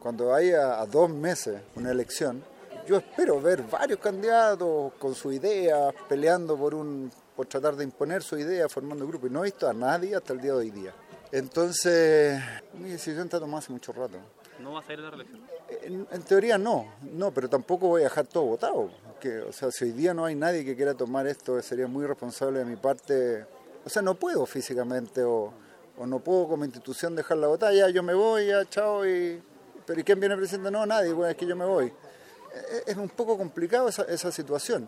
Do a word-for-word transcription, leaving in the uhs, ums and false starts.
cuando hay a, a dos meses una elección, yo espero ver varios candidatos con su idea, peleando por un por tratar de imponer su idea, formando grupo, y no he visto a nadie hasta el día de hoy día. Entonces, mi decisión está tomada hace mucho rato. ¿No va a salir de la reelección? En, en teoría no, no, pero tampoco voy a dejar todo votado. Que, o sea, si hoy día no hay nadie que quiera tomar esto, sería muy irresponsable de mi parte. O sea, no puedo físicamente o, o no puedo como institución dejar la votada, ya yo me voy, ya chao, y, pero ¿y quién viene presidente? No, nadie, bueno, es que yo me voy. Es, es un poco complicado esa, esa situación.